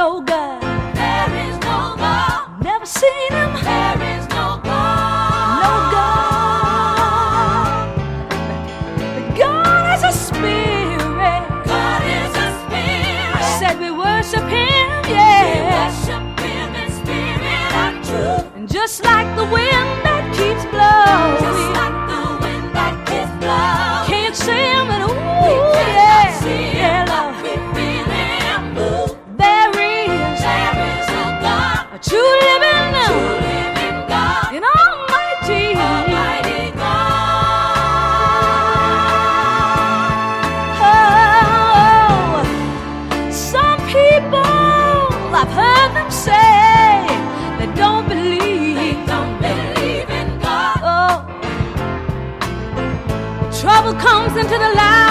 no God. There is no God. Never seen him. There is no God. No God. But God is a spirit. God is a spirit. I said we worship him, We yeah. worship him in spirit and truth. And just like the wind that keeps blowing, Just like the wind that keeps blowing. can't see him, and We ooh, cannot yeah, see yeah, him, but Lord. we feel him move. There is There is a God, a true living true living God, in Almighty. Almighty God. Oh, some people I've heard them say they don't believe. They don't believe in God. Oh, trouble comes into the life